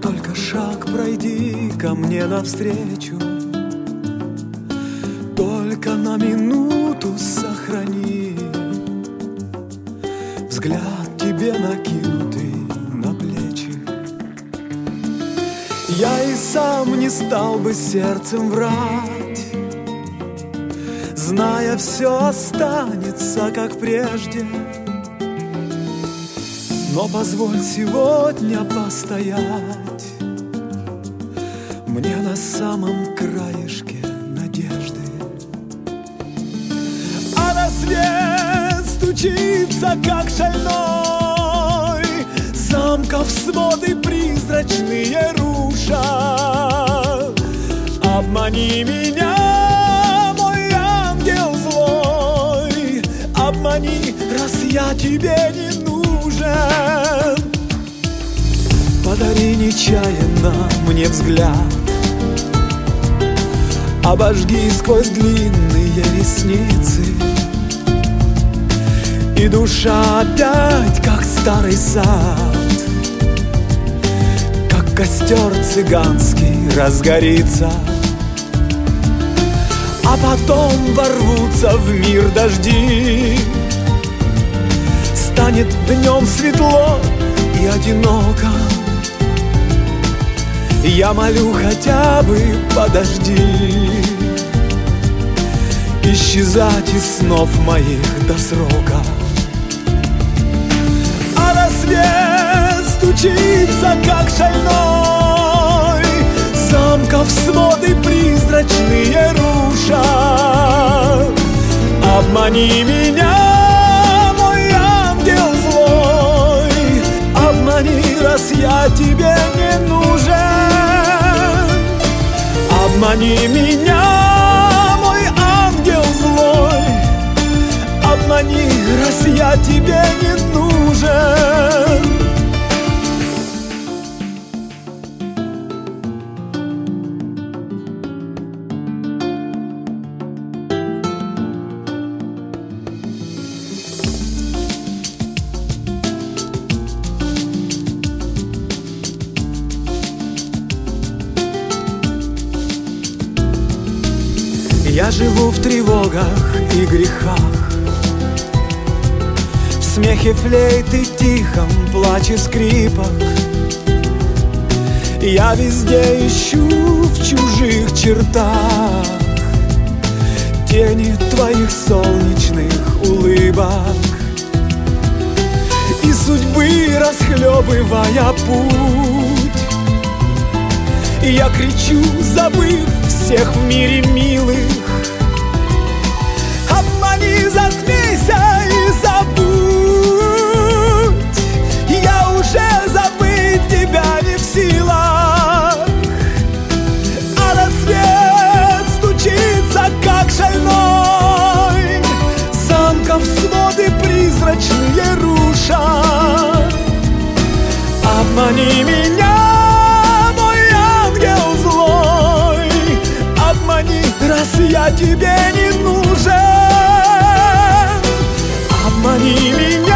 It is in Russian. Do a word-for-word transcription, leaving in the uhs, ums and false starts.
Только шаг пройди ко мне навстречу, только на минуту сохрани взгляд тебе накинутый на плечи. Я и сам не стал бы сердцем врать, зная, все останется как прежде. Но позволь сегодня постоять мне на самом краешке надежды. А рассвет стучится, как шальной, замков своды призрачные руша. Обмани меня, мой ангел злой, обмани, раз я тебе не нужен. Подари нечаянно мне взгляд, обожги сквозь длинные ресницы, и душа опять, как старый сад, как костер цыганский разгорится. А потом ворвутся в мир дожди, станет днем светло и одиноко. Я молю, хотя бы подожди исчезать из снов моих до срока. А рассвет стучится, как шальной, замков своды призрачные руша. Обмани меня, мой ангел злой, обмани, раз я тебе не нужен. Обмани меня, мой ангел злой, обмани, раз я тебе не нужен. Я живу в тревогах и грехах, в смехе флейты тихом, плаче скрипок. Я везде ищу в чужих чертах тени твоих солнечных улыбок. И судьбы расхлебывая путь, я кричу, забыв всех в мире милых: обмани, засмейся и забудь. Я уже забыть тебя не в силах. А рассвет стучится, как шальной, замков своды призрачные руша. Обмани меня, мой ангел злой, обмани, раз я тебе не нужен. Обмани меня.